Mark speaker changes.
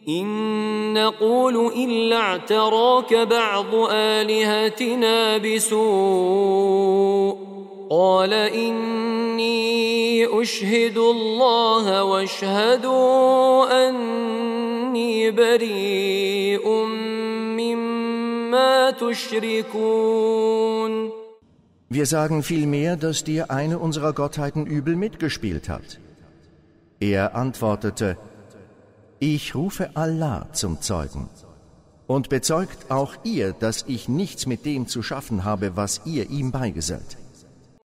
Speaker 1: إن نقول إلا اعتراك بعض آلهتنا بسوء قال إني أشهد الله واشهدوا أني بريء مما تشركون.
Speaker 2: Wir sagen vielmehr, dass dir eine unserer Gottheiten übel mitgespielt hat. Er antwortete: Ich rufe Allah zum Zeugen. Und bezeugt auch ihr, dass ich nichts mit dem zu schaffen habe, was ihr ihm beigesellt.